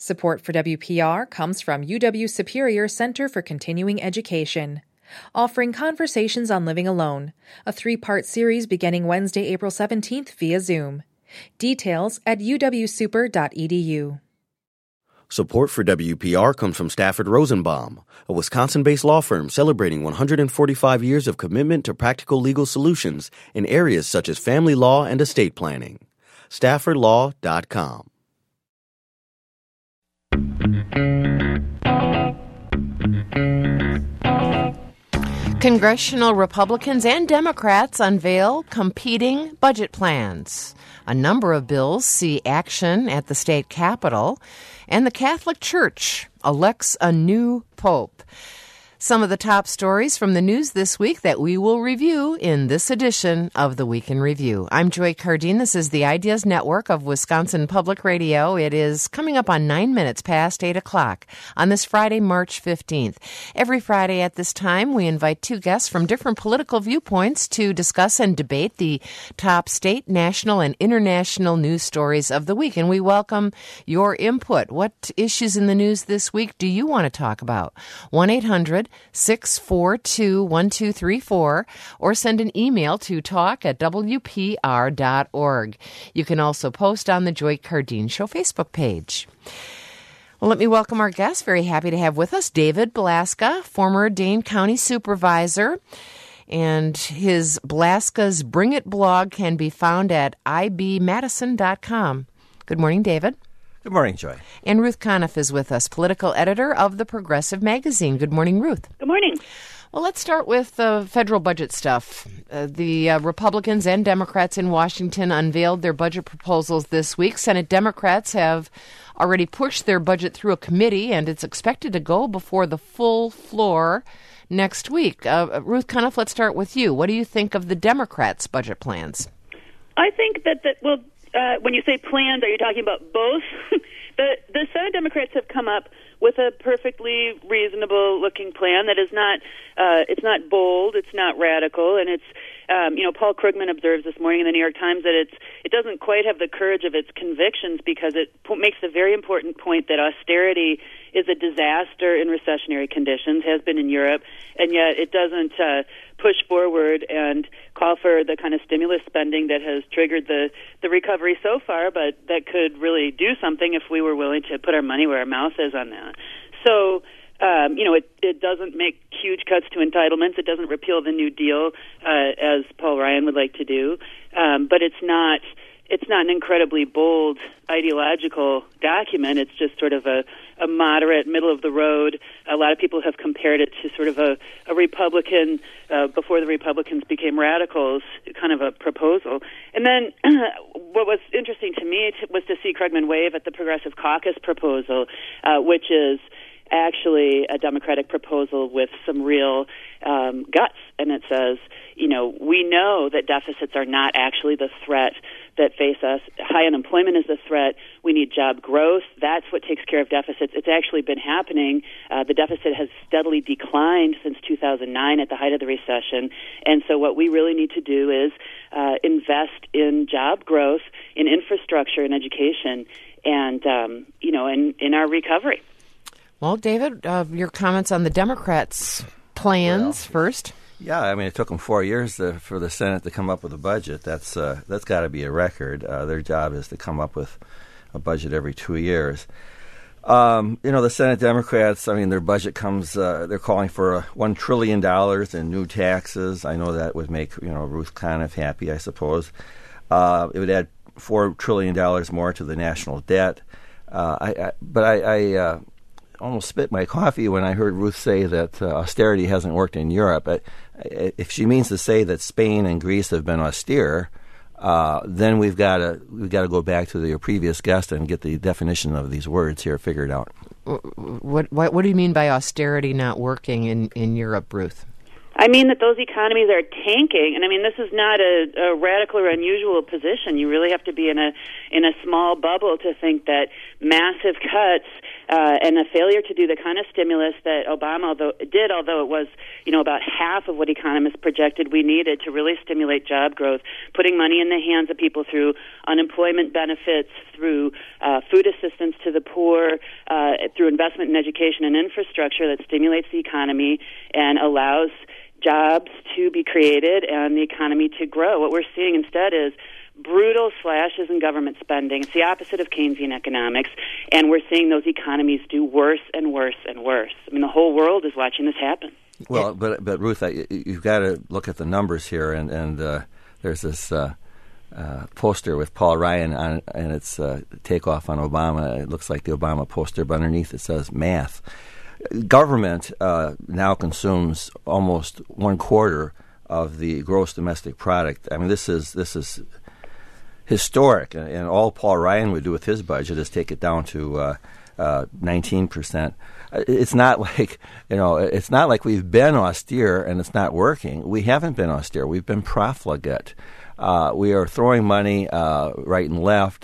Support for WPR comes from UW Superior Center for Continuing Education, offering Conversations on Living Alone, a 3-part series beginning Wednesday, April 17th via Zoom. Details at uwsuper.edu. Support for WPR comes from Stafford Rosenbaum, a Wisconsin-based law firm celebrating 145 years of commitment to practical legal solutions in areas such as family law and estate planning. StaffordLaw.com. Congressional Republicans and Democrats unveil competing budget plans. A number of bills see action at the state capitol, and the Catholic Church elects a new pope. Some of the top stories from the news this week that we will review in this edition of the Week in Review. I'm Joy Cardine. This is the Ideas Network of Wisconsin Public Radio. It is coming up on 9 minutes past 8 o'clock on this Friday, March 15th. Every Friday at this time, we invite two guests from different political viewpoints to discuss and debate the top state, national, and international news stories of the week. And we welcome your input. What issues in the news this week do you want to talk about? 1-800-642-1234 or send an email to talk@wpr.org. You can also post on the Joy Cardine Show Facebook page. Well, let me welcome our guest. Very happy to have with us David Blaska, former Dane County Supervisor. And his Blaska's Bring It blog can be found at ibmadison.com. Good morning, David. Good morning, Joy. And Ruth Conniff is with us, political editor of the Progressive Magazine. Good morning, Ruth. Good morning. Well, let's start with the federal budget stuff. The Republicans and Democrats in Washington unveiled their budget proposals this week. Senate Democrats have already pushed their budget through a committee, and it's expected to go before the full floor next week. Ruth Conniff, let's start with you. What do you think of the Democrats' budget plans? I think that when you say plans, are you talking about both? The Senate Democrats have come up with a perfectly reasonable-looking plan that is not, it's not bold, it's not radical, and it's, Paul Krugman observes this morning in the New York Times that it doesn't quite have the courage of its convictions because it makes a very important point that austerity is a disaster in recessionary conditions, has been in Europe, and yet it doesn't push forward and call for the kind of stimulus spending that has triggered the recovery so far, but that could really do something if we were willing to put our money where our mouth is on that. So, it doesn't make huge cuts to entitlements. It doesn't repeal the New Deal, as Paul Ryan would like to do. But it's not an incredibly bold ideological document. It's just sort of a moderate, middle-of-the-road. A lot of people have compared it to sort of a Republican, before the Republicans became radicals, kind of a proposal. And then what was interesting to me was to see Krugman wave at the Progressive Caucus proposal, which is actually a Democratic proposal with some real guts. And it says, we know that deficits are not actually the threat that face us. High unemployment is the threat. We need job growth. That's what takes care of deficits. It's actually been happening. The deficit has steadily declined since 2009 at the height of the recession. And so what we really need to do is invest in job growth, in infrastructure, in education, and, in our recovery. Well, David, your comments on the Democrats' plans first. Yeah, it took them 4 years for the Senate to come up with a budget. That's got to be a record. Their job is to come up with a budget every 2 years. The Senate Democrats, their budget comes, they're calling for $1 trillion in new taxes. I know that would make, Ruth Conniff happy, I suppose. It would add $4 trillion more to the national debt. I almost spit my coffee when I heard Ruth say that austerity hasn't worked in Europe. If she means to say that Spain and Greece have been austere, then we've got to go back to your previous guest and get the definition of these words here figured out. What do you mean by austerity not working in Europe, Ruth? I mean that those economies are tanking, and this is not a radical or unusual position. You really have to be in a small bubble to think that massive cuts and a failure to do the kind of stimulus that Obama although it was about half of what economists projected we needed to really stimulate job growth, putting money in the hands of people through unemployment benefits, through food assistance to the poor, through investment in education and infrastructure that stimulates the economy and allows jobs to be created and the economy to grow. What we're seeing instead is brutal slashes in government spending. It's the opposite of Keynesian economics, and we're seeing those economies do worse and worse and worse. I mean, the whole world is watching this happen. Well, but Ruth, you've got to look at the numbers here, and there's this poster with Paul Ryan on, and it's takeoff on Obama. It looks like the Obama poster, but underneath it says math. Government now consumes almost 1/4 of the gross domestic product. I mean, this is historic, and all Paul Ryan would do with his budget is take it down to 19%. It's not like it's not like we've been austere and it's not working. We haven't been austere. We've been profligate. We are throwing money right and left.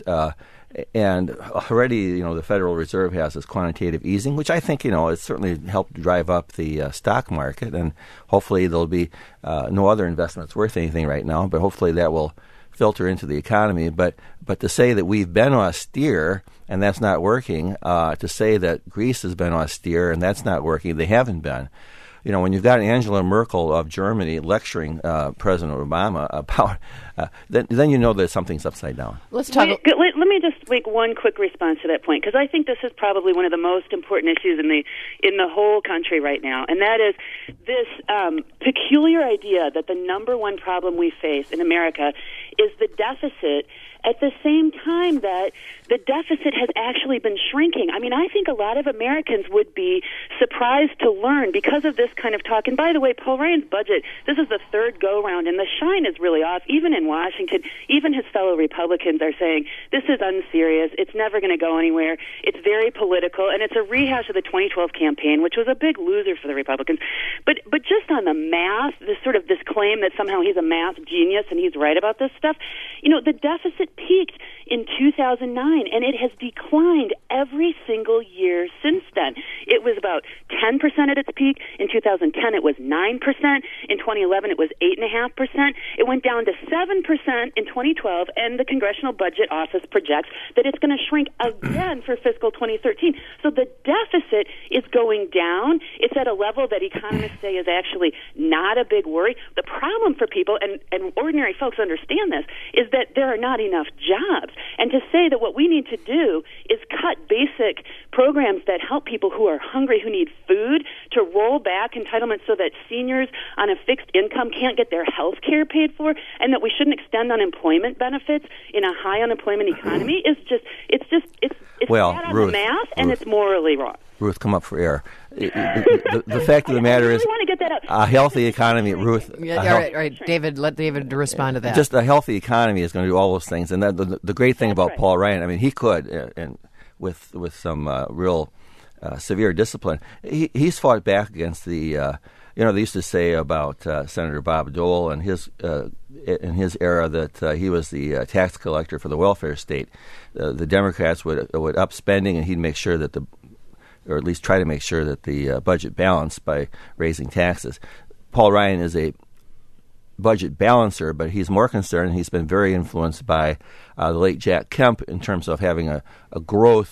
And already, the Federal Reserve has this quantitative easing, which I think, it's certainly helped drive up the stock market. And hopefully there'll be no other investments worth anything right now, but hopefully that will filter into the economy. But to say that we've been austere and that's not working, to say that Greece has been austere and that's not working, they haven't been. When you've got Angela Merkel of Germany lecturing President Obama about, then you know that something's upside down. Let's talk. Let me just make one quick response to that point, because I think this is probably one of the most important issues in the whole country right now, and that is this peculiar idea that the number one problem we face in America is the deficit, at the same time that the deficit has actually been shrinking. I mean, I think a lot of Americans would be surprised to learn because of this kind of talk. And by the way, Paul Ryan's budget, this is the third go-round, and the shine is really off. Even in Washington, even his fellow Republicans are saying, this is unserious, it's never going to go anywhere, it's very political, and it's a rehash of the 2012 campaign, which was a big loser for the Republicans. But just on the math, this claim that somehow he's a math genius and he's right about this stuff, the deficit peaked in 2009, and it has declined every single year since then. It was about 10% at its peak. In 2010, it was 9%. In 2011, it was 8.5%. It went down to 7% in 2012, and the Congressional Budget Office projects that it's going to shrink again for fiscal 2013. So the deficit is going down. It's at a level that economists say is actually not a big worry. The problem for people, and ordinary folks understand this, is that there are not enough jobs. And to say that what we need to do is cut basic programs that help people who are hungry, who need food, to roll back entitlements so that seniors on a fixed income can't get their health care paid for, and that we shouldn't extend unemployment benefits in a high unemployment economy is it's bad on the math, and it's morally wrong. Ruth, come up for air. The fact of the matter is, want to get that out. A healthy economy, Ruth. All right, David. Let David respond to that. Just a healthy economy is going to do all those things, and the great thing about Paul Ryan, I mean, he could, and with some real severe discipline, he's fought back against the. They used to say about Senator Bob Dole and in his era that he was the tax collector for the welfare state. The Democrats would up spending, and he'd make sure that or at least try to make sure that the budget balanced by raising taxes. Paul Ryan is a budget balancer, but he's more concerned, and he's been very influenced by the late Jack Kemp in terms of having a growth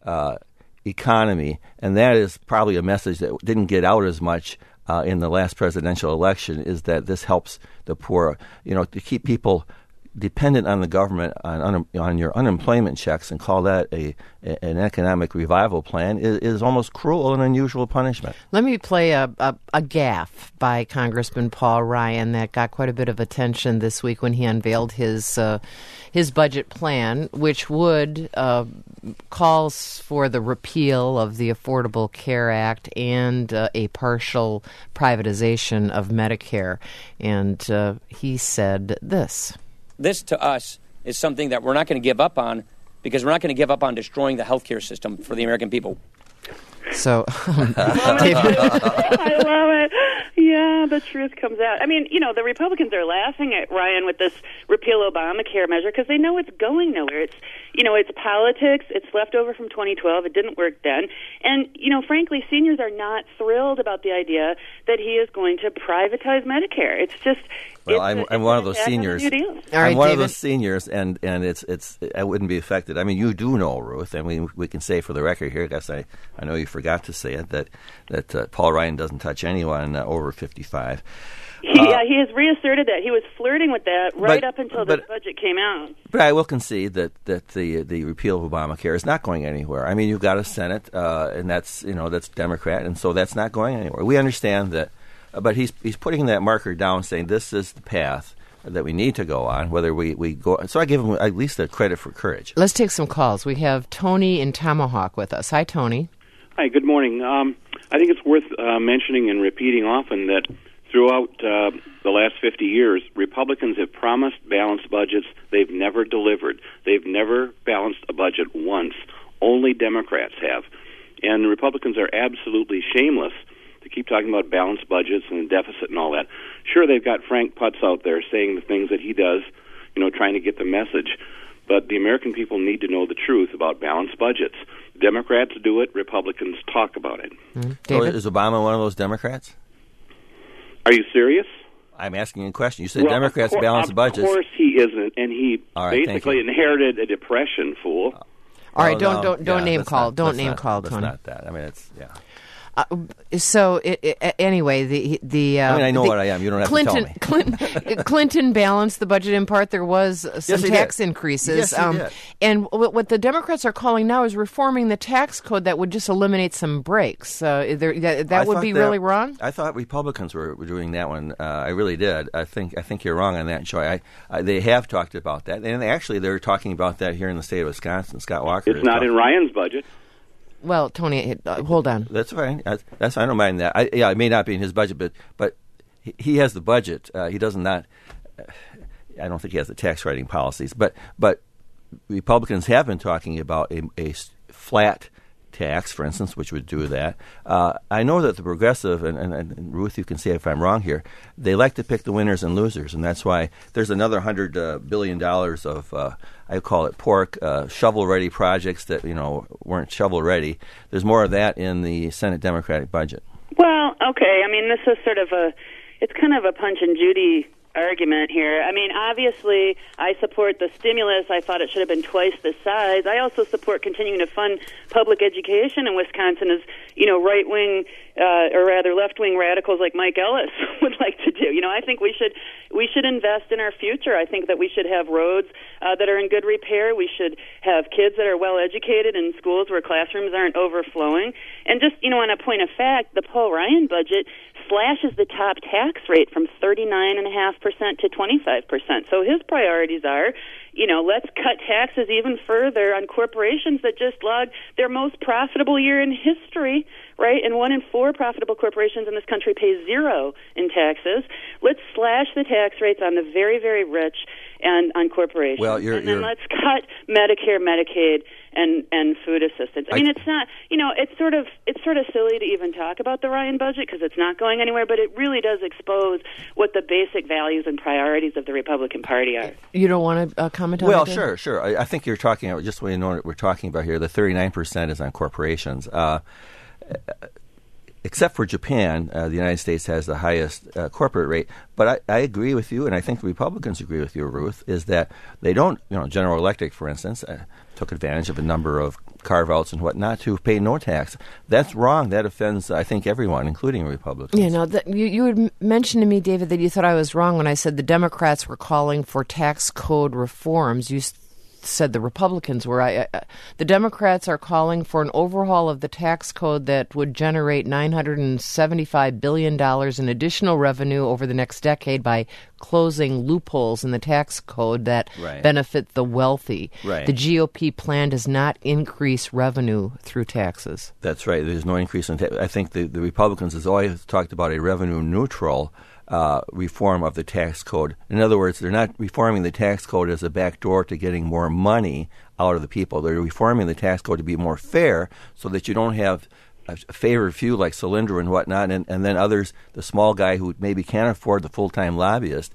economy, and that is probably a message that didn't get out as much in the last presidential election, is that this helps the poor, to keep people dependent on the government on your unemployment checks and call that an economic revival plan is almost cruel and unusual punishment. Let me play a gaffe by Congressman Paul Ryan that got quite a bit of attention this week when he unveiled his budget plan, which would calls for the repeal of the Affordable Care Act and a partial privatization of Medicare. And he said this. This, to us, is something that we're not going to give up on, because we're not going to give up on destroying the healthcare system for the American people. So, David. I love it. Yeah, the truth comes out. I mean, the Republicans are laughing at Ryan with this repeal Obamacare measure because they know it's going nowhere. It's politics. It's left over from 2012. It didn't work then. And, frankly, seniors are not thrilled about the idea that he is going to privatize Medicare. It's just, Well, I'm one of those seniors. All right, I'm one David. of those seniors, and it's I wouldn't be affected. I mean, you do know, Ruth, and we can say for the record here, I guess I know you forgot to say it, that Paul Ryan doesn't touch anyone over 55. He has reasserted that. He was flirting with that right up until the budget came out. But I will concede that the repeal of Obamacare is not going anywhere. I mean, you've got a Senate, and that's Democrat, and so that's not going anywhere. We understand that, but he's putting that marker down, saying this is the path that we need to go on, whether we go. So I give him at least a credit for courage. Let's take some calls. We have Tony in Tomahawk with us. Hi, Tony. Hi, good morning. I think it's worth mentioning and repeating often that throughout the last 50 years, Republicans have promised balanced budgets. They've never delivered. They've never balanced a budget once. Only Democrats have. And the Republicans are absolutely shameless to keep talking about balanced budgets and deficit and all that. Sure, they've got Frank Putz out there saying the things that he does, trying to get the message. But the American people need to know the truth about balanced budgets. Democrats do it. Republicans talk about it. David? So is Obama one of those Democrats? Are you serious? I'm asking you a question. You said Democrats balance budgets. Of course he isn't, and he basically inherited a depression, fool. All right, don't name call. Don't name call, Tony. That's not that. I mean, it's Anyway, the I know what I am. You don't have to tell me. Clinton balanced the budget in part. There was some tax did. increases. Yes, he did. And what the Democrats are calling now is reforming the tax code that would just eliminate some breaks. That would be really wrong? I thought Republicans were doing that one. I really did. I think you're wrong on that, Joy. They have talked about that. And actually, they're talking about that here in the state of Wisconsin. Scott Walker. It's not in Ryan's budget. Well, Tony, hold on. That's fine. I don't mind that. It may not be in his budget, but he has the budget. He does not. I don't think he has the tax writing policies. But Republicans have been talking about a flat tax, for instance, which would do that. I know that the progressive, and Ruth, you can say if I'm wrong here, they like to pick the winners and losers, and that's why there's another $100 billion of, I call it pork, shovel-ready projects that, weren't shovel-ready. There's more of that in the Senate Democratic budget. Well, okay. I mean, this is it's kind of a Punch and Judy argument here. I mean, obviously, I support the stimulus. I thought it should have been twice the size. I also support continuing to fund public education in Wisconsin, as right-wing or rather left-wing radicals like Mike Ellis would like to do. I think we should invest in our future. I think that we should have roads that are in good repair. We should have kids that are well educated in schools where classrooms aren't overflowing. And just on a point of fact, the Paul Ryan budget slashes the top tax rate from 39.5% to 25%. So his priorities are, let's cut taxes even further on corporations that just logged their most profitable year in history, right? And 1 in 4 profitable corporations in this country pay 0 in taxes. Let's slash the tax rates on the very, very rich and on corporations. Well, then let's cut Medicare, Medicaid, and food assistance. I mean, it's not, it's sort of silly to even talk about the Ryan budget because it's not going anywhere, but it really does expose what the basic values and priorities of the Republican Party are. You don't want to comment on that? Well, sure. I think you're talking about, just so you know what we're talking about here, the 39% is on corporations. Except for Japan, the United States has the highest corporate rate. But I agree with you, and I think the Republicans agree with you, Ruth, is that they don't, General Electric, for instance, took advantage of a number of carve-outs and whatnot to pay no tax. That's wrong. That offends, I think, everyone, including Republicans. You had mentioned to me, David, that you thought I was wrong when I said the Democrats were calling for tax code reforms. You said the Republicans were. The Democrats are calling for an overhaul of the tax code that would generate $975 billion in additional revenue over the next decade by closing loopholes in the tax code that benefit the wealthy. Right. The GOP plan does not increase revenue through taxes. That's right. There's no increase in tax. I think the Republicans has always talked about a revenue neutral reform of the tax code. In other words, they're not reforming the tax code as a backdoor to getting more money out of the people. They're reforming the tax code to be more fair so that you don't have a favored few like Solyndra and whatnot, and then others, the small guy who maybe can't afford the full-time lobbyist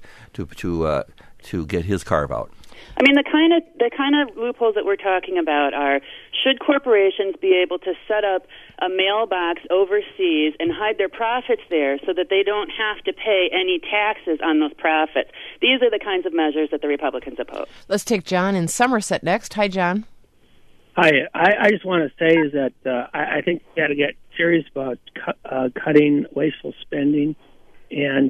to get his carve out. I mean, the kind of loopholes that we're talking about are should corporations be able to set up a mailbox overseas and hide their profits there so that they don't have to pay any taxes on those profits? These are the kinds of measures that the Republicans oppose. Let's take John in Somerset next. Hi, John. Hi. I just want to say is that I think we got to get serious about cutting wasteful spending and,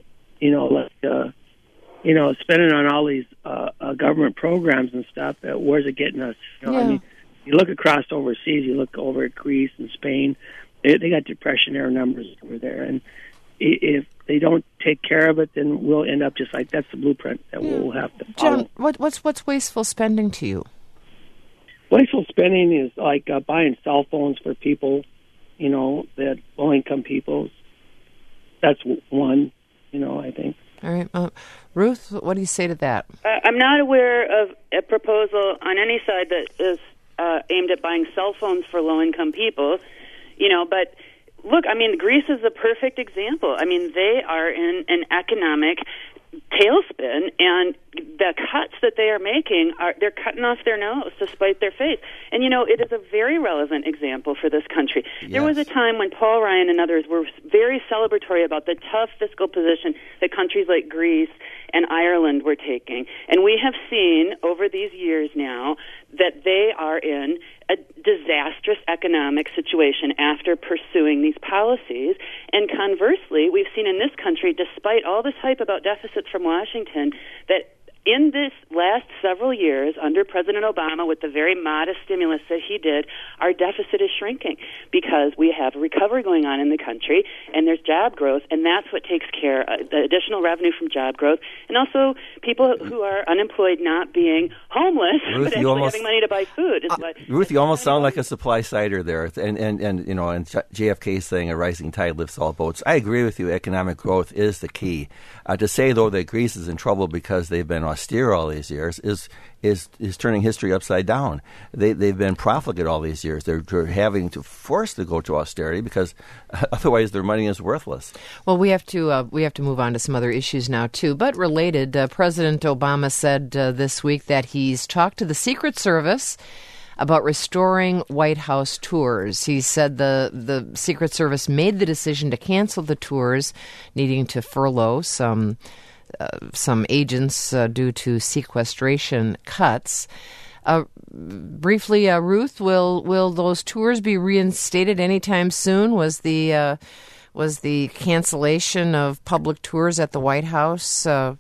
spending on all these government programs and stuff. Where's it getting us? I mean, you look across overseas, you look over at Greece and Spain, they got depression-era numbers over there. And if they don't take care of it, then we'll end up just like that's the blueprint that we'll have to follow. John, what's wasteful spending to you? Wasteful spending is like buying cell phones for people, that low-income people. That's one, I think. All right. Ruth, what do you say to that? I'm not aware of a proposal on any side that is aimed at buying cell phones for low-income people, but look, Greece is a perfect example. They are in an economic tailspin, and the cuts that they are making they're cutting off their nose to spite their face. And it is a very relevant example for this country. Yes. There was a time when Paul Ryan and others were very celebratory about the tough fiscal position that countries like Greece and Ireland were taking. And we have seen over these years now that they are in a disastrous economic situation after pursuing these policies. And conversely, we've seen in this country, despite all this hype about deficits from Washington, that in this last several years, under President Obama, with the very modest stimulus that he did, our deficit is shrinking because we have recovery going on in the country, and there's job growth, and that's what takes care of the additional revenue from job growth, and also people who are unemployed not being homeless, Ruth, but actually having money to buy food. Ruth, you almost sound like a supply sider there, and JFK saying a rising tide lifts all boats. I agree with you. Economic growth is the key. To say, though, that Greece is in trouble because they've been austere all these years is turning history upside down. They've been profligate all these years. They're having to force to go to austerity because otherwise their money is worthless. Well, we have to move on to some other issues now too, but related. President Obama said this week that he's talked to the Secret Service about restoring White House tours. He said the Secret Service made the decision to cancel the tours, needing to furlough some agents due to sequestration cuts. Briefly, Ruth, will those tours be reinstated anytime soon? Was the cancellation of public tours at the White House a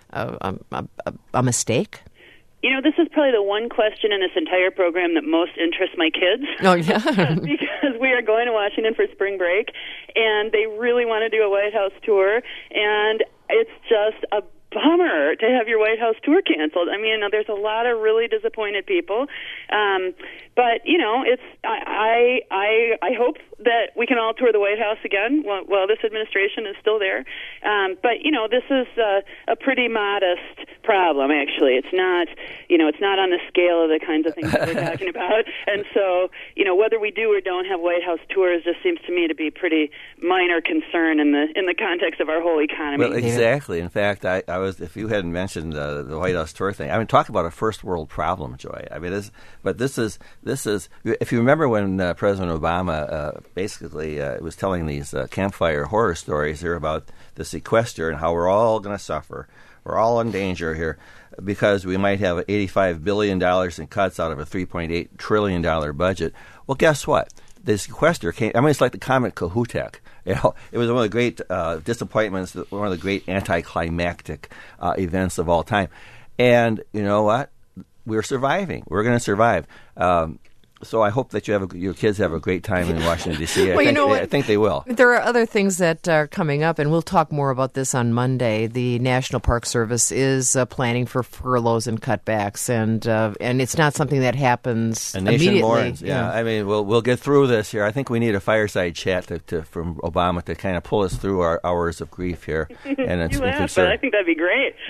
mistake? This is probably the one question in this entire program that most interests my kids. Oh, yeah. Because we are going to Washington for spring break, and they really want to do a White House tour, and it's just a bummer to have your White House tour canceled. There's a lot of really disappointed people, but it's I hope that we can all tour the White House again while this administration is still there. But this is a pretty modest problem. Actually, it's not on the scale of the kinds of things that we're talking about. And so whether we do or don't have White House tours just seems to me to be pretty minor concern in the context of our whole economy. Well, exactly. In fact, I was, if you hadn't mentioned the White House tour thing, talk about a first world problem, Joy. This is if you remember when President Obama basically was telling these campfire horror stories here about the sequester and how we're all going to suffer, we're all in danger here because we might have $85 billion in cuts out of a $3.8 trillion budget. Well, guess what? The sequester came. It's like the comet Kohoutek. It was one of the great disappointments, one of the great anticlimactic events of all time. And you know what? We're surviving. We're going to survive. So I hope that your kids have a great time in Washington, D.C. I think they will. There are other things that are coming up, and we'll talk more about this on Monday. The National Park Service is planning for furloughs and cutbacks, and it's not something that happens immediately. Mourns, yeah. We'll get through this here. I think we need a fireside chat from Obama to kind of pull us through our hours of grief here. And you laugh, but I think that'd be great.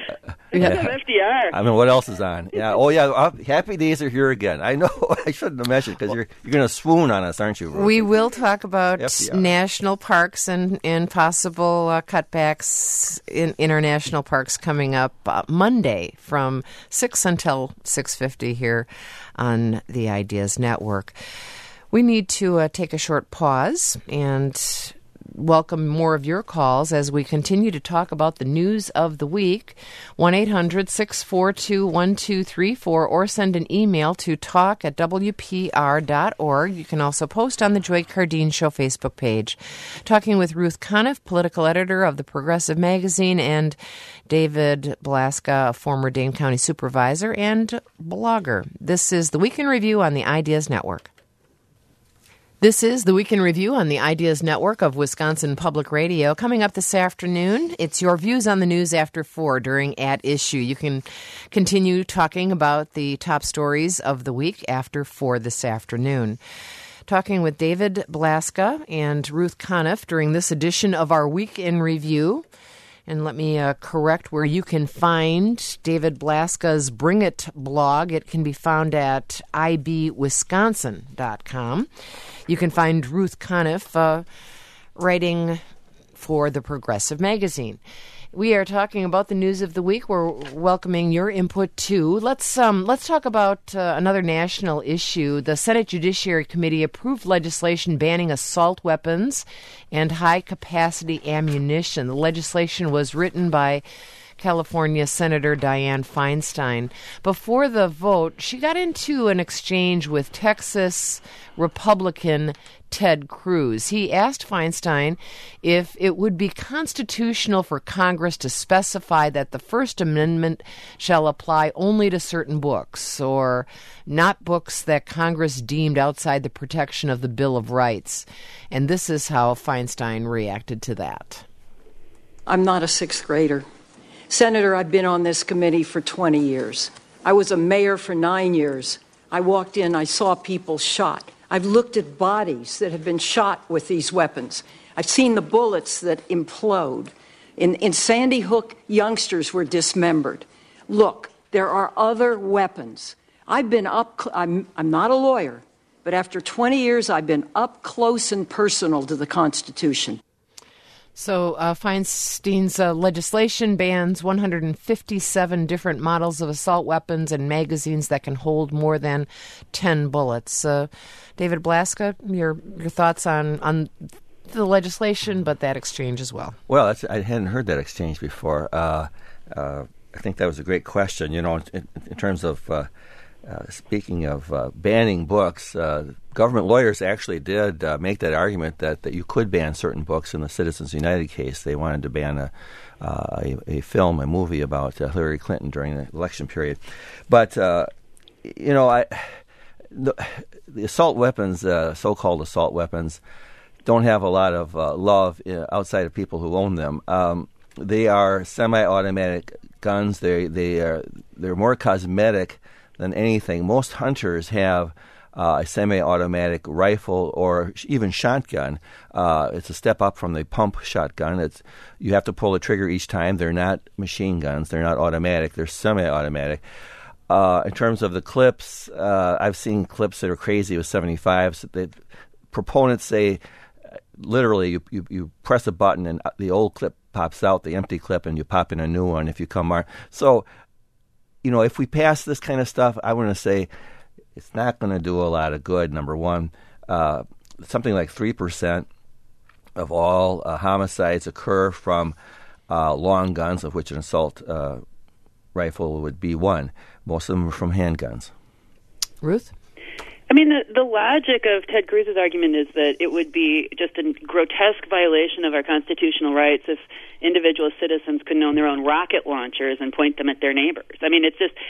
FDR. I mean, what else is on? Yeah. Oh, yeah. Happy Days are here again. I know. I shouldn't have mentioned because you're going to swoon on us, aren't you, Ruth? We will talk about FDR. national parks and possible cutbacks in international parks coming up Monday from 6 until 6:50 here on the Ideas Network. We need to take a short pause and welcome more of your calls as we continue to talk about the news of the week. 1-800-642-1234 or send an email to talk@wpr.org. You can also post on the Joy Cardine Show Facebook page. Talking with Ruth Conniff, political editor of the Progressive Magazine, and David Blaska, a former Dane County supervisor and blogger. This is the Week in Review on the Ideas Network. This is the Week in Review on the Ideas Network of Wisconsin Public Radio. Coming up this afternoon, it's your views on the news after 4 during At Issue. You can continue talking about the top stories of the week after 4 this afternoon. Talking with David Blaska and Ruth Conniff during this edition of our Week in Review. And let me correct where you can find David Blaska's Bring It blog. It can be found at ibwisconsin.com. You can find Ruth Conniff writing for the Progressive Magazine. We are talking about the news of the week. We're welcoming your input too. Let's talk about another national issue. The Senate Judiciary Committee approved legislation banning assault weapons and high-capacity ammunition. The legislation was written by California Senator Dianne Feinstein. Before the vote, she got into an exchange with Texas Republican Ted Cruz. He asked Feinstein if it would be constitutional for Congress to specify that the First Amendment shall apply only to certain books, or not books that Congress deemed outside the protection of the Bill of Rights. And this is how Feinstein reacted to that. I'm not a sixth grader. Senator, I've been on this committee for 20 years. I was a mayor for 9 years. I walked in, I saw people shot. I've looked at bodies that have been shot with these weapons. I've seen the bullets that implode. In Sandy Hook, youngsters were dismembered. Look, there are other weapons. I've been I'm not a lawyer, but after 20 years, I've been up close and personal to the Constitution. So Feinstein's legislation bans 157 different models of assault weapons and magazines that can hold more than 10 bullets. David Blaska, your thoughts on the legislation, but that exchange as well. Well, I hadn't heard that exchange before. I think that was a great question. You know, in terms of speaking of banning books, government lawyers actually did make that argument that you could ban certain books. In the Citizens United case, they wanted to ban a movie about Hillary Clinton during the election period. But, you know, the assault weapons, so-called assault weapons, don't have a lot of love outside of people who own them. They are semi-automatic guns. They're more cosmetic than anything. Most hunters have a semi-automatic rifle or even shotgun. It's a step up from the pump shotgun. You have to pull the trigger each time. They're not machine guns. They're not automatic. They're semi-automatic. In terms of the clips, I've seen clips that are crazy with 75s. Proponents say literally you press a button and the old clip pops out, the empty clip, and you pop in a new one if you come armed. So, you know, if we pass this kind of stuff, I want to say it's not going to do a lot of good, number one. Something like 3% of all homicides occur from long guns, of which an assault rifle would be one. Most of them are from handguns. Ruth? I mean, the logic of Ted Cruz's argument is that it would be just a grotesque violation of our constitutional rights if individual citizens couldn't own their own rocket launchers and point them at their neighbors. I mean, it's just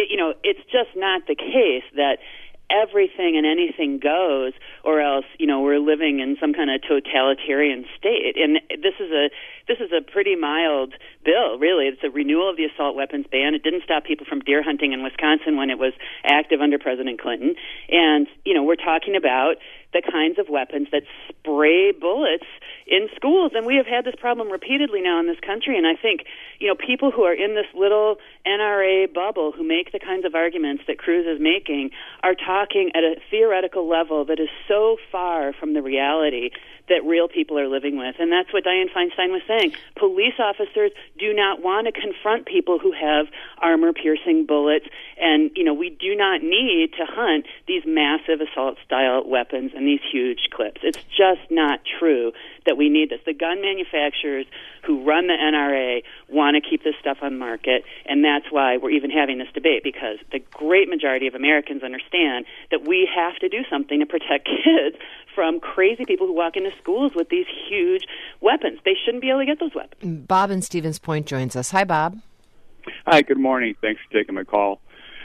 not the case that everything and anything goes, or else, you know, we're living in some kind of totalitarian state. And this is a pretty mild bill, really. It's a renewal of the assault weapons ban. It didn't stop people from deer hunting in Wisconsin when it was active under President Clinton. And, you know, we're talking about the kinds of weapons that spray bullets in schools. And we have had this problem repeatedly now in this country. And I think, people who are in this little NRA bubble who make the kinds of arguments that Cruz is making are talking at a theoretical level that is so far from the reality that real people are living with. And that's what Dianne Feinstein was saying. Police officers do not want to confront people who have armor-piercing bullets, and, we do not need to hunt these massive assault-style weapons and these huge clips. It's just not true that we need this. The gun manufacturers who run the NRA want to keep this stuff on market, and that's why we're even having this debate, because the great majority of Americans understand that we have to do something to protect kids from crazy people who walk into schools with these huge weapons. They shouldn't be able to get those weapons. Bob in Stevens Point joins us. Hi, Bob. Hi, good morning. Thanks for taking my call.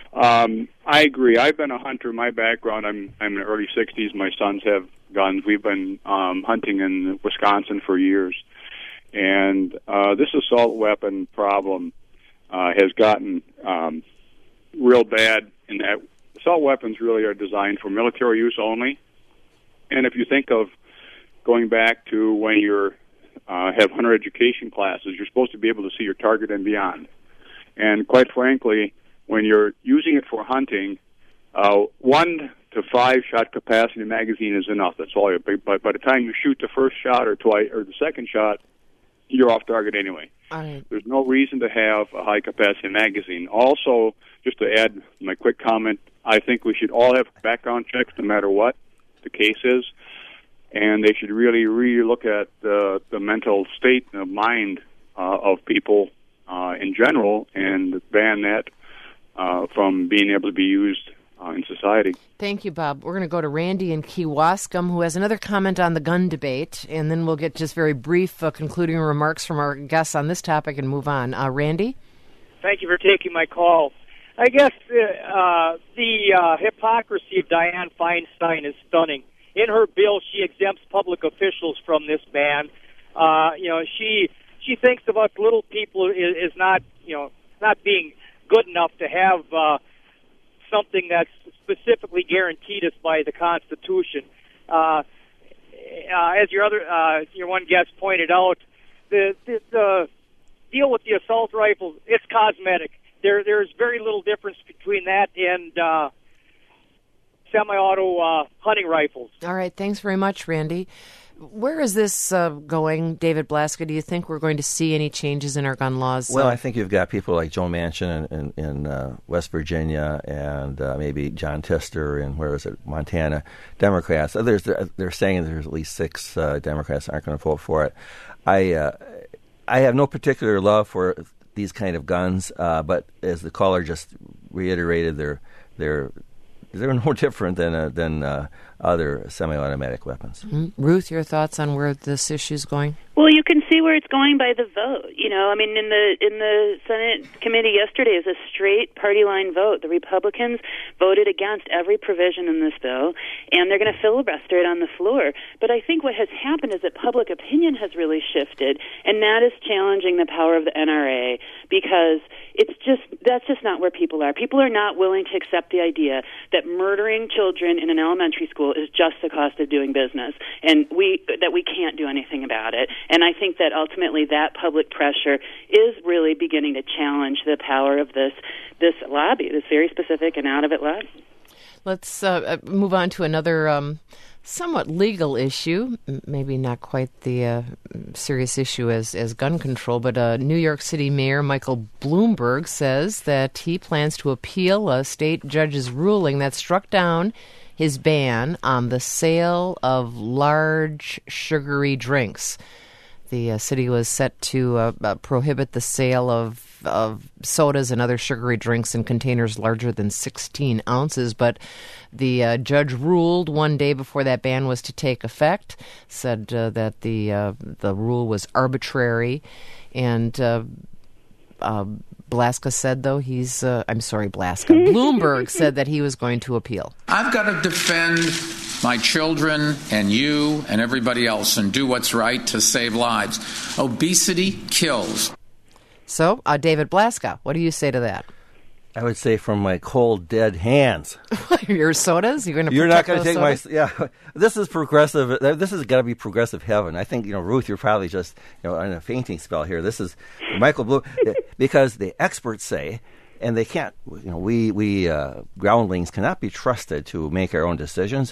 I agree. I've been a hunter. My background, I'm in the early 60s. My sons have guns. We've been hunting in Wisconsin for years. And this assault weapon problem has gotten real bad in that assault weapons really are designed for military use only. And if you think of going back to when you have hunter education classes, you're supposed to be able to see your target and beyond. And quite frankly, when you're using it for hunting, 1 to 5 shot capacity magazine is enough. That's all. But by the time you shoot the first shot or the second shot, you're off target anyway. All right. There's no reason to have a high capacity magazine. Also, just to add my quick comment, I think we should all have background checks no matter what the case is, and they should really look at the mental state of mind of people in general and ban that from being able to be used in society. Thank you, Bob. We're going to go to Randy in Kewaskum, who has another comment on the gun debate, and then we'll get just very brief concluding remarks from our guests on this topic and move on. Randy? Thank you for taking my call. I guess the hypocrisy of Dianne Feinstein is stunning. In her bill, she exempts public officials from this ban. She thinks of us little people is not being good enough to have something that's specifically guaranteed us by the Constitution. As your one guest pointed out, the deal with the assault rifles, it's cosmetic. There's very little difference between that and semi-auto hunting rifles. All right, thanks very much, Randy. Where is this going, David Blaska? Do you think we're going to see any changes in our gun laws? Well, I think you've got people like Joe Manchin in West Virginia and maybe John Tester in, Montana, Democrats. They're saying there's at least 6 Democrats aren't going to vote for it. I have no particular love for these kind of guns, but as the caller just reiterated, they're no different than other semi-automatic weapons. Mm-hmm. Ruth, your thoughts on where this issue is going? Well, you can see where it's going by the vote. In the Senate committee yesterday, it was a straight party line vote. The Republicans voted against every provision in this bill, and they're going to filibuster it on the floor. But I think what has happened is that public opinion has really shifted, and that is challenging the power of the NRA, because that's just not where people are. People are not willing to accept the idea that murdering children in an elementary school is just the cost of doing business, and we can't do anything about it. And I think that ultimately that public pressure is really beginning to challenge the power of this lobby, this very specific and out-of-it lobby. Let's move on to another somewhat legal issue, maybe not quite the serious issue as gun control, but New York City Mayor Michael Bloomberg says that he plans to appeal a state judge's ruling that struck down his ban on the sale of large sugary drinks. The city was set to prohibit the sale of sodas and other sugary drinks in containers larger than 16 ounces, but the judge ruled one day before that ban was to take effect, said that the rule was arbitrary, and Blaska said, though, Bloomberg said that he was going to appeal. I've got to defend my children and you and everybody else and do what's right to save lives. Obesity kills. So, David Blaska, what do you say to that? I would say from my cold, dead hands. Your sodas? You're not going to take sodas? This is progressive. This has got to be progressive heaven. I think, Ruth, you're probably just, on a fainting spell here. This is Michael Bloom, because the experts say, and they can't, we groundlings cannot be trusted to make our own decisions.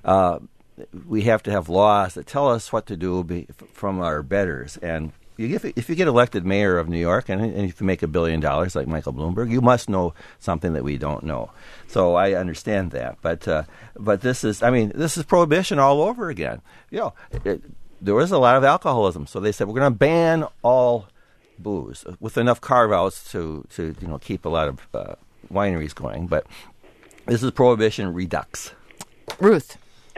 We have to have laws that tell us what to do from our betters. And if you get elected mayor of New York, and if you make $1 billion like Michael Bloomberg, you must know something that we don't know. So I understand that, but this is prohibition all over again. There was a lot of alcoholism, so they said we're going to ban all booze with enough carve-outs to keep a lot of wineries going. But this is prohibition redux. Ruth.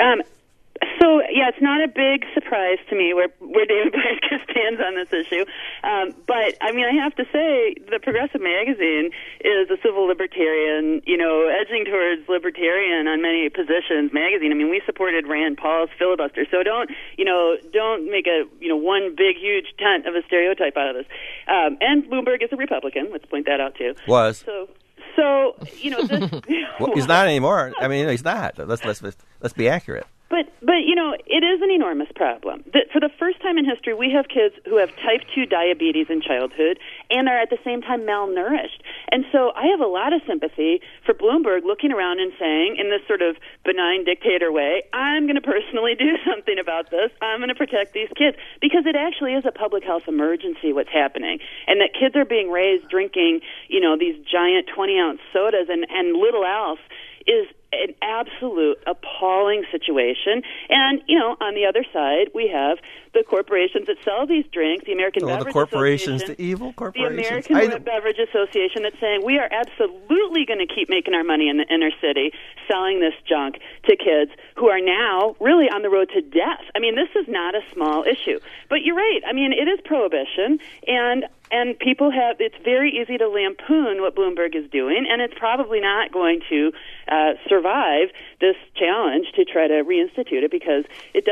So, it's not a big surprise to me where David Blaska stands on this issue. But, I have to say, the Progressive Magazine is a civil libertarian, edging towards libertarian on many positions magazine. We supported Rand Paul's filibuster. So don't make a, one big, huge tent of a stereotype out of this. And Bloomberg is a Republican. Let's point that out, too. Was. So this... Well, he's not anymore. He's not. Let's be accurate. But it is an enormous problem. For the first time in history, we have kids who have type 2 diabetes in childhood and are at the same time malnourished. And so I have a lot of sympathy for Bloomberg looking around and saying, in this sort of benign dictator way, I'm going to personally do something about this. I'm going to protect these kids. Because it actually is a public health emergency what's happening. And that kids are being raised drinking, these giant 20-ounce sodas and little else is an absolute appalling situation. And, on the other side, we have the corporations that sell these drinks, the American Beverage the corporations, Association, the evil corporations. The American Beverage Association that's saying we are absolutely going to keep making our money in the inner city selling this junk to kids who are now really on the road to death. This is not a small issue. But you're right. It is prohibition, and people it's very easy to lampoon what Bloomberg is doing, and it's probably not going to survive this challenge to try to reinstitute it, because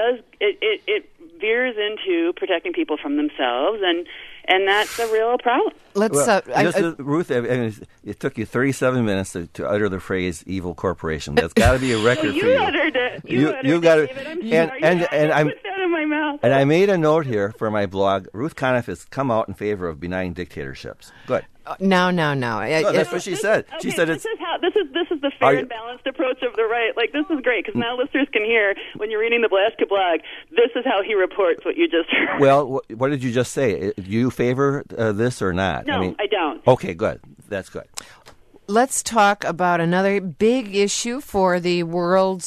it veers into protecting people from themselves, and that's a real problem. Ruth, it took you 37 minutes to utter the phrase "evil corporation." That's got to be a record for you. Uttered it. You got it. I put that in my mouth. And I made a note here for my blog. Ruth Conniff has come out in favor of benign dictatorships. Good. No. That's what she said. She said this is the fair and balanced approach of the right. This is great, because now listeners can hear when you're reading the Blaska blog. This is how he reports what you just heard. Well, what did you just say? Do you favor this or not? No, I don't. Okay, good. That's good. Let's talk about another big issue for the world's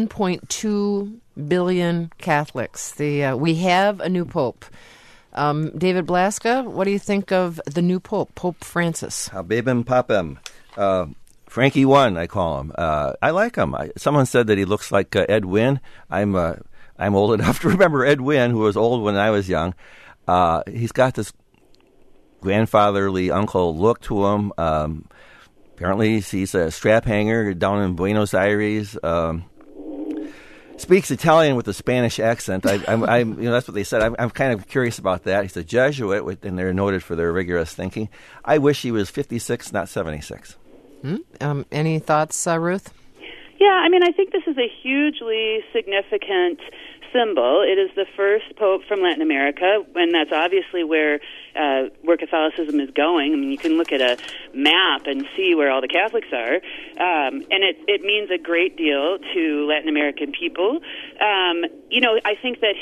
1.2 billion Catholics. We have a new pope. David Blaska, what do you think of the new pope, Pope Francis? Habibim Papim. Frankie One, I call him. I like him. Someone said that he looks like Ed Wynn. I'm old enough to remember Ed Wynn, who was old when I was young. He's got this grandfatherly uncle look to him. Apparently, he's a strap hanger down in Buenos Aires. Speaks Italian with a Spanish accent. That's what they said. I'm kind of curious about that. He's a Jesuit, and they're noted for their rigorous thinking. I wish he was 56, not 76. Any thoughts, Ruth? Yeah, I think this is a hugely significant symbol. It is the first pope from Latin America, and that's obviously where Catholicism is going. You can look at a map and see where all the Catholics are, and it means a great deal to Latin American people. I think that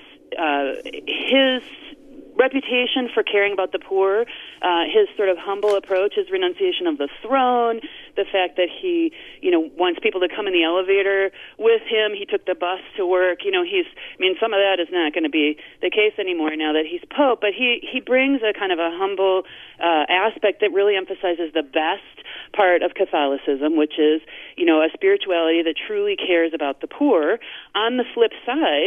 his reputation for caring about the poor, his sort of humble approach, his renunciation of the throne, the fact that he, wants people to come in the elevator with him. He took the bus to work. Some of that is not going to be the case anymore now that he's pope, but he brings a kind of a humble aspect that really emphasizes the best part of Catholicism, which is, a spirituality that truly cares about the poor. On the flip side,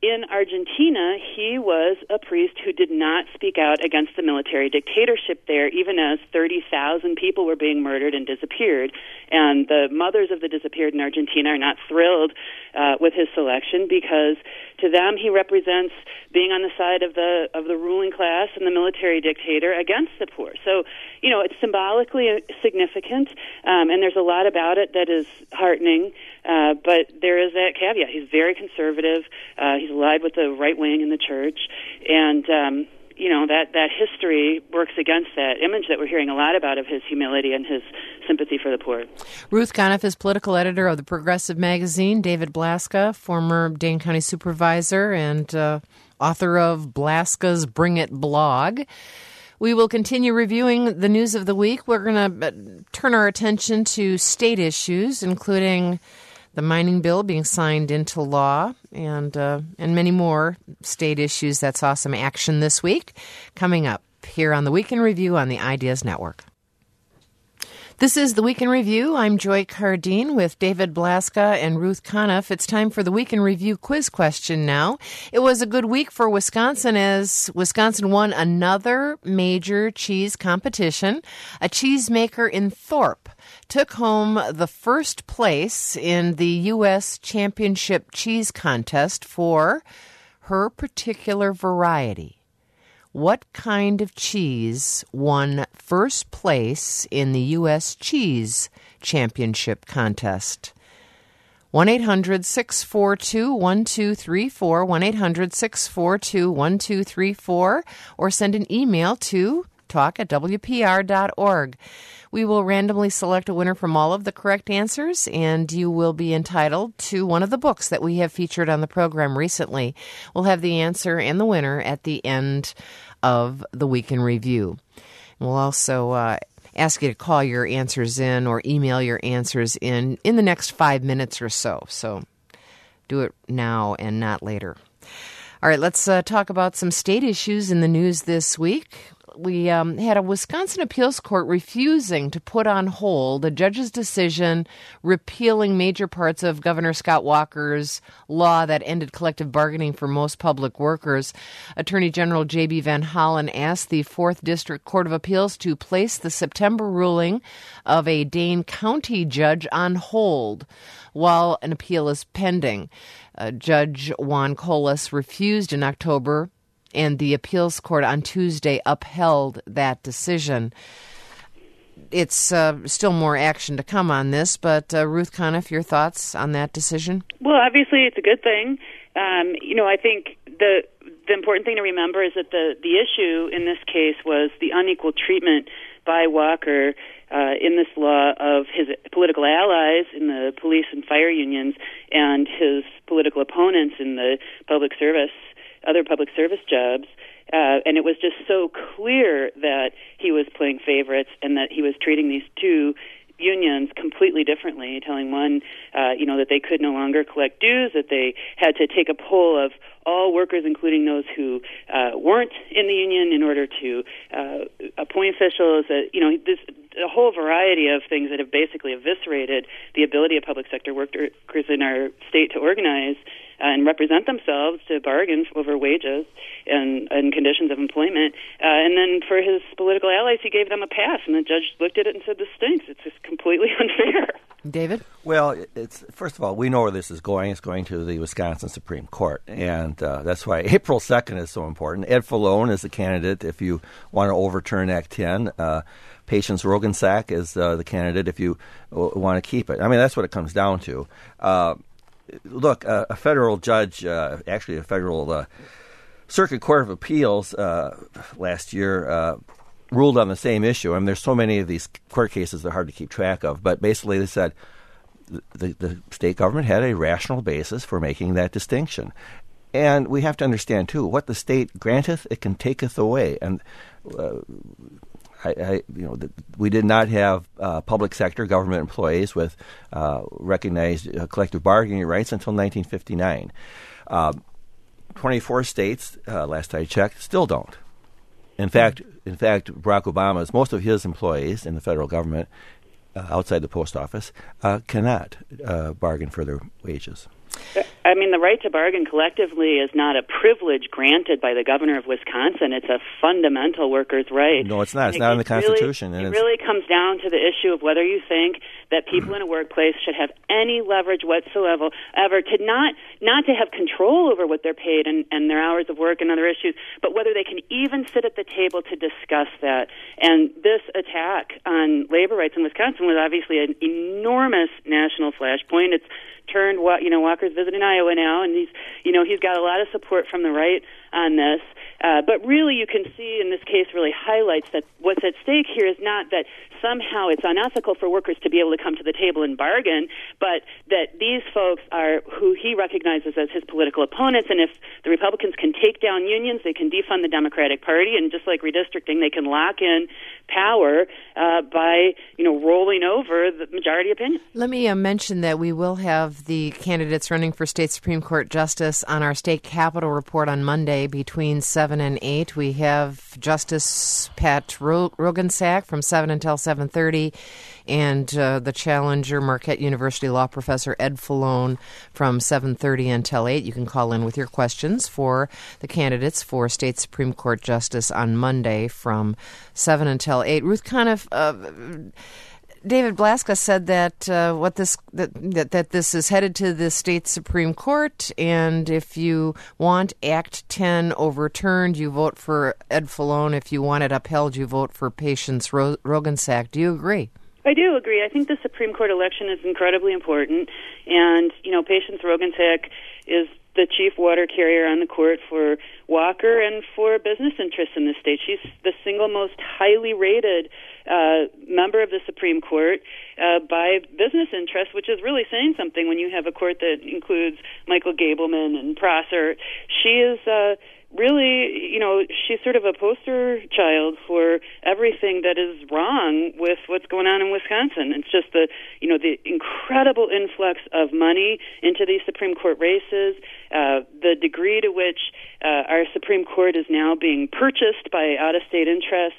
in Argentina, he was a priest who did not speak out against the military dictatorship there, even as 30,000 people were being murdered and disappeared. And the mothers of the disappeared in Argentina are not thrilled with his selection, because to them he represents being on the side of the ruling class and the military dictator against the poor. So, it's symbolically significant, and there's a lot about it that is heartening. But there is that caveat. He's very conservative. He's allied with the right wing in the church, and that history works against that image that we're hearing a lot about of his humility and his sympathy for the poor. Ruth Conniff is political editor of the Progressive magazine. David Blaska, former Dane County supervisor and author of Blaska's Bring It blog. We will continue reviewing the news of the week. We're going to turn our attention to state issues, including the mining bill being signed into law, and many more state issues. That's awesome action this week. Coming up here on the Week in Review on the Ideas Network. This is the Week in Review. I'm Joy Cardine with David Blaska and Ruth Conniff. It's time for the Week in Review quiz question now. It was a good week for Wisconsin as Wisconsin won another major cheese competition. A cheesemaker in Thorpe took home the first place in the U.S. Championship Cheese Contest for her particular variety. What kind of cheese won first place in the U.S. Cheese Championship Contest? 1-800-642-1234, 1-800-642-1234, or send an email to talk@wpr.org. We will randomly select a winner from all of the correct answers, and you will be entitled to one of the books that we have featured on the program recently. We'll have the answer and the winner at the end of the Week in Review. We'll also ask you to call your answers in or email your answers in the next 5 minutes or so. So do it now and not later. All right, let's talk about some state issues in the news this week. We had a Wisconsin appeals court refusing to put on hold a judge's decision repealing major parts of Governor Scott Walker's law that ended collective bargaining for most public workers. Attorney General J.B. Van Hollen asked the 4th District Court of Appeals to place the September ruling of a Dane County judge on hold while an appeal is pending. Judge Juan Colas refused in October, and the appeals court on Tuesday upheld that decision. It's still more action to come on this, but Ruth Conniff, your thoughts on that decision? Well, obviously it's a good thing. I think the important thing to remember is that the issue in this case was the unequal treatment by Walker in this law of his political allies in the police and fire unions and his political opponents in the other public service jobs, and it was just so clear that he was playing favorites and that he was treating these two unions completely differently, telling one, that they could no longer collect dues, that they had to take a poll of all workers, including those who weren't in the union, in order to appoint officials. A whole variety of things that have basically eviscerated the ability of public sector workers in our state to organize and represent themselves, to bargain over wages and conditions of employment. And then for his political allies, he gave them a pass, and the judge looked at it and said, this stinks. It's just completely unfair. David? Well, first of all, we know where this is going. It's going to the Wisconsin Supreme Court, and that's why April 2nd is so important. Ed Falone is the candidate if you want to overturn Act 10. Patience Rogensack is the candidate if you want to keep it. I mean, that's what it comes down to. Look, a federal judge, actually a federal Circuit Court of Appeals last year ruled on the same issue. I mean, there's so many of these court cases they're hard to keep track of. But basically they said the state government had a rational basis for making that distinction. And we have to understand, too, what the state granteth, it can taketh away. And we did not have public sector government employees with recognized collective bargaining rights until 1959. 24 states, last I checked, still don't. In fact, Barack Obama's most of his employees in the federal government, outside the post office, cannot bargain for their wages. I mean, the right to bargain collectively is not a privilege granted by the governor of Wisconsin. It's a fundamental workers' right. No, it's not. It's not in the Constitution. It really comes down to the issue of whether you think that people in a workplace should have any leverage whatsoever to not to have control over what they're paid and their hours of work and other issues, but whether they can even sit at the table to discuss that. And this attack on labor rights in Wisconsin was obviously an enormous national flashpoint. It's turned, Walker's visiting Iowa now, and he's got a lot of support from the right on this. But really, you can see in this case really highlights that what's at stake here is not that somehow it's unethical for workers to be able to come to the table and bargain, but that these folks are who he recognizes as his political opponents, and if the Republicans can take down unions, they can defund the Democratic Party, and just like redistricting, they can lock in power by rolling over the majority opinion. Let me mention that we will have the candidates running for state Supreme Court justice on our state Capitol report on Monday between 7 and 8. We have Justice Pat Roggensack from 7 until 7:30, and the challenger, Marquette University law professor Ed Falone from 7:30 until 8. You can call in with your questions for the candidates for state Supreme Court justice on Monday from 7 until 8. Ruth, David Blaska said that that this is headed to the state Supreme Court, and if you want Act 10 overturned, you vote for Ed Falone. If you want it upheld, you vote for Patience Roggensack. Do you agree? I do agree. I think the Supreme Court election is incredibly important, and Patience Roggensack is the chief water carrier on the court for Walker and for business interests in the state. She's the single most highly rated member of the Supreme Court by business interests, which is really saying something when you have a court that includes Michael Gableman and Prosser. She is really, she's sort of a poster child for everything that is wrong with what's going on in Wisconsin. It's just the incredible influx of money into these Supreme Court races, the degree to which our Supreme Court is now being purchased by out-of-state interests.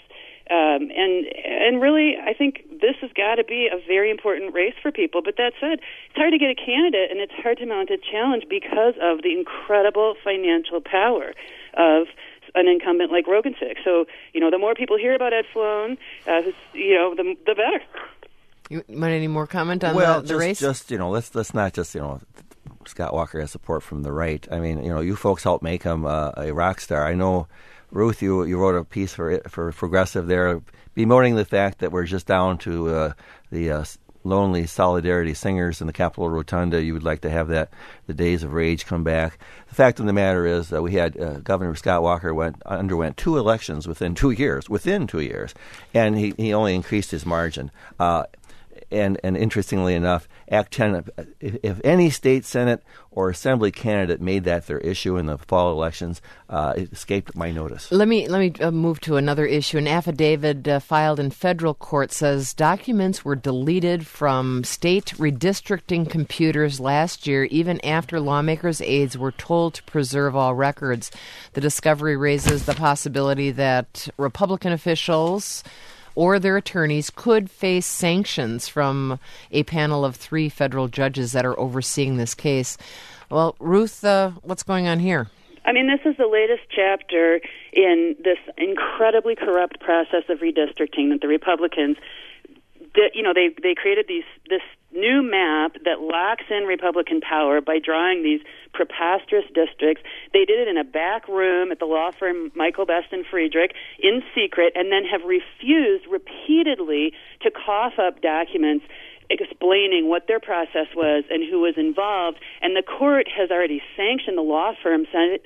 And really, I think this has got to be a very important race for people. But that said, it's hard to get a candidate, and it's hard to mount a challenge because of the incredible financial power of an incumbent like Roggensack. So, the more people hear about Ed Falone, the better. You want any more comment on the race? Let's not just, Scott Walker has support from the right. I mean, you folks helped make him a rock star. I know, Ruth, you wrote a piece for Progressive there, bemoaning the fact that we're just down to the lonely Solidarity singers in the Capitol Rotunda. You would like to have the days of rage come back. The fact of the matter is that we had Governor Scott Walker underwent 2 elections within 2 years, and he only increased his margin. And interestingly enough, Act 10, if any state Senate or Assembly candidate made that their issue in the fall elections, it escaped my notice. Let me move to another issue. An affidavit filed in federal court says documents were deleted from state redistricting computers last year, even after lawmakers' aides were told to preserve all records. The discovery raises the possibility that Republican officials or their attorneys could face sanctions from a panel of 3 federal judges that are overseeing this case. Well, Ruth, what's going on here? I mean, this is the latest chapter in this incredibly corrupt process of redistricting that the Republicans did. They created this new map that locks in Republican power by drawing these preposterous districts. They did it in a back room at the law firm Michael Best and Friedrich in secret, and then have refused repeatedly to cough up documents explaining what their process was and who was involved. And the court has already sanctioned the law firm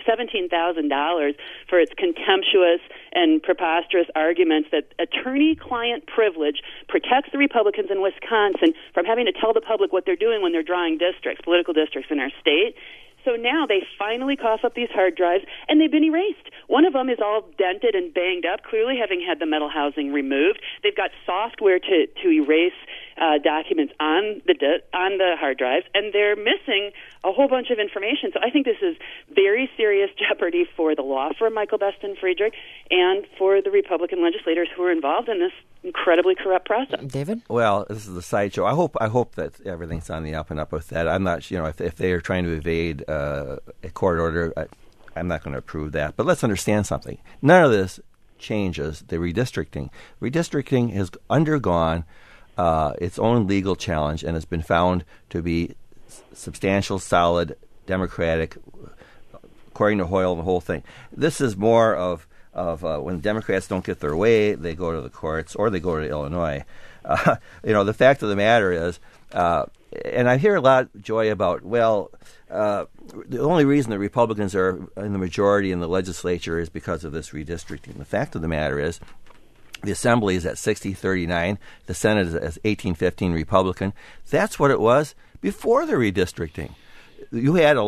$17,000 for its contemptuous and preposterous arguments that attorney-client privilege protects the Republicans in Wisconsin from having to tell the public what they're doing when they're drawing political districts in our state. So now they finally cough up these hard drives, and they've been erased. One of them is all dented and banged up, clearly having had the metal housing removed. They've got software to erase documents on the hard drives, and they're missing a whole bunch of information. So I think this is very serious serious jeopardy for the law firm Michael Beston Friedrich and for the Republican legislators who are involved in this incredibly corrupt process. David? Well, this is a sideshow. I hope that everything's on the up and up with that. I'm not, if they are trying to evade a court order, I'm not going to approve that. But let's understand something. None of this changes the redistricting. Redistricting has undergone its own legal challenge and has been found to be substantial, solid, democratic, according to Hoyle and the whole thing. This is more of when Democrats don't get their way, they go to the courts or they go to Illinois. The fact of the matter is, and I hear a lot, Joy, about, the only reason the Republicans are in the majority in the legislature is because of this redistricting. The fact of the matter is, the Assembly is at 60-39. The Senate is at 18-15 Republican. That's what it was before the redistricting. You had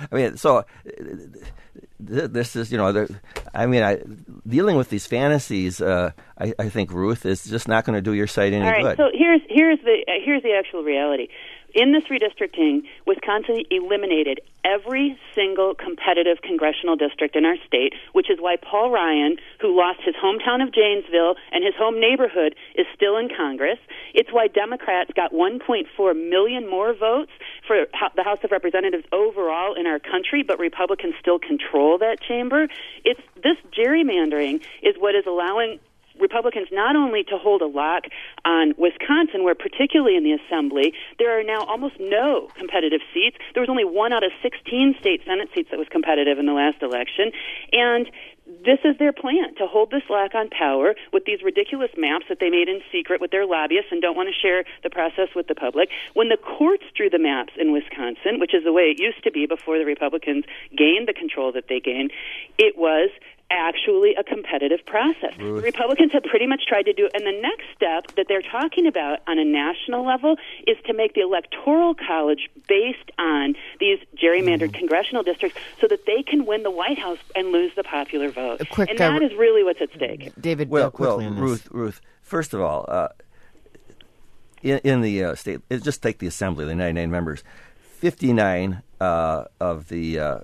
this is, dealing with these fantasies, I think, Ruth, is just not going to do your side any good. All right, so here's the actual reality. In this redistricting, Wisconsin eliminated every single competitive congressional district in our state, which is why Paul Ryan, who lost his hometown of Janesville and his home neighborhood, is still in Congress. It's why Democrats got 1.4 million more votes for the House of Representatives overall in our country, but Republicans still control that chamber. It's this gerrymandering is what is allowing Republicans not only to hold a lock on Wisconsin, where particularly in the Assembly, there are now almost no competitive seats. There was only 1 out of 16 state Senate seats that was competitive in the last election. And this is their plan, to hold this lock on power with these ridiculous maps that they made in secret with their lobbyists and don't want to share the process with the public. When the courts drew the maps in Wisconsin, which is the way it used to be before the Republicans gained the control that they gained, it was actually a competitive process. Ruth. The Republicans have pretty much tried to do it. And the next step that they're talking about on a national level is to make the Electoral College based on these gerrymandered congressional districts so that they can win the White House and lose the popular vote. And that is really what's at stake. David, quickly on this. Ruth, first of all, in the state, just take the Assembly, the 99 members, 59 of the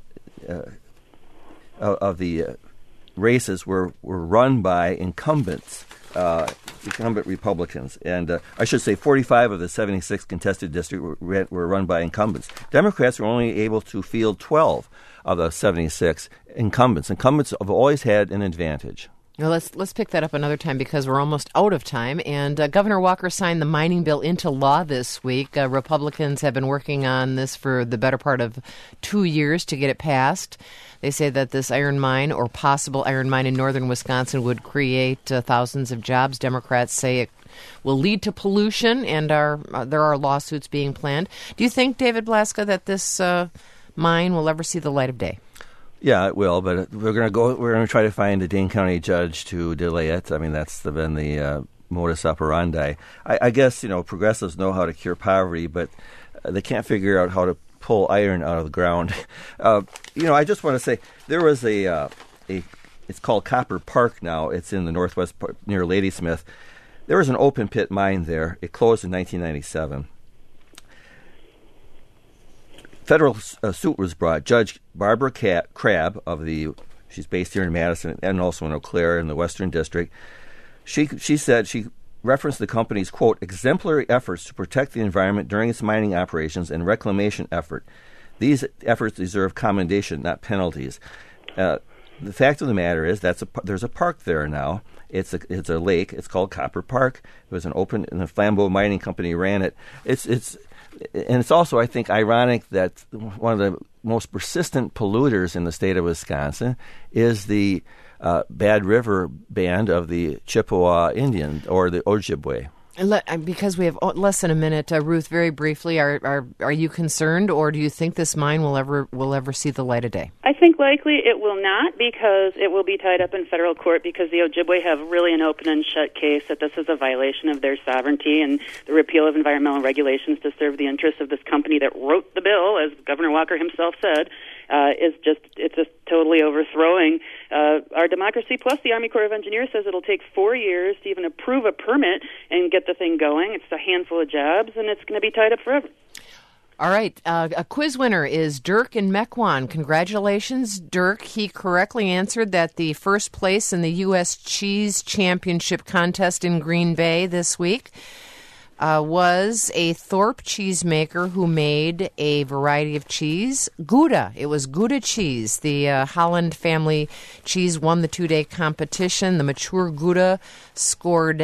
races were run by incumbent Republicans. And I should say 45 of the 76 contested districts were run by incumbents. Democrats were only able to field 12 of the 76 incumbents. Incumbents have always had an advantage. Now let's pick that up another time because we're almost out of time. And Governor Walker signed the mining bill into law this week. Republicans have been working on this for the better part of 2 years to get it passed. They say that this iron mine or possible iron mine in northern Wisconsin would create thousands of jobs. Democrats say it will lead to pollution, and there are lawsuits being planned. Do you think, David Blaska, that this mine will ever see the light of day? Yeah, it will, but we're going to try to find a Dane County judge to delay it. I mean, that's been the modus operandi. I guess, progressives know how to cure poverty, but they can't figure out how to pull iron out of the ground. I just want to say there was it's called Copper Park now. It's in the northwest part, near Ladysmith. There was an open pit mine there. It closed in 1997. Federal suit was brought. Judge Barbara Crabb she's based here in Madison and also in Eau Claire in the Western District. She said she referenced the company's, quote, exemplary efforts to protect the environment during its mining operations and reclamation effort. These efforts deserve commendation, not penalties. The fact of the matter is there's a park there now. It's a lake. It's called Copper Park. It was an open, and the Flambeau Mining Company ran it. And it's also, I think, ironic that one of the most persistent polluters in the state of Wisconsin is the Bad River Band of the Chippewa Indian, or the Ojibwe. Because we have less than a minute, Ruth, very briefly, are you concerned, or do you think this mine will ever see the light of day? I think likely it will not, because it will be tied up in federal court, because the Ojibwe have really an open and shut case that this is a violation of their sovereignty, and the repeal of environmental regulations to serve the interests of this company that wrote the bill, as Governor Walker himself said, it's just totally overthrowing our democracy. Plus, the Army Corps of Engineers says it'll take 4 years to even approve a permit and get the thing going. It's a handful of jobs, and it's going to be tied up forever. All right. A quiz winner is Dirk in Mequon. Congratulations, Dirk. He correctly answered that the first place in the U.S. Cheese Championship contest in Green Bay this week was a Thorpe cheesemaker who made a variety of cheese, Gouda. It was Gouda cheese. The Holland family cheese won the 2-day competition. The mature Gouda scored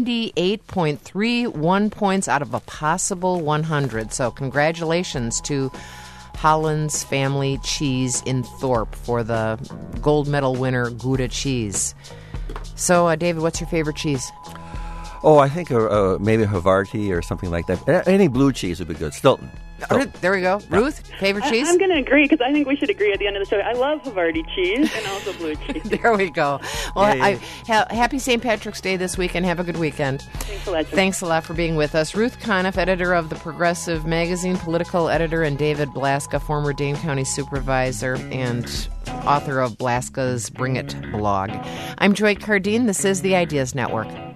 98.31 points out of a possible 100. So congratulations to Holland's family cheese in Thorpe for the gold medal winner, Gouda cheese. So, David, what's your favorite cheese? Oh, I think maybe Havarti or something like that. Any blue cheese would be good. Stilton. There we go. Ruth, favorite cheese? I'm going to agree because I think we should agree at the end of the show. I love Havarti cheese and also blue cheese. There we go. Well, happy St. Patrick's Day this week and have a good weekend. Thanks a lot. Thanks a lot for being with us. Ruth Conniff, editor of The Progressive Magazine, political editor, and David Blaska, former Dane County supervisor and author of Blaska's Bring It blog. I'm Joy Cardine. This is the Ideas Network.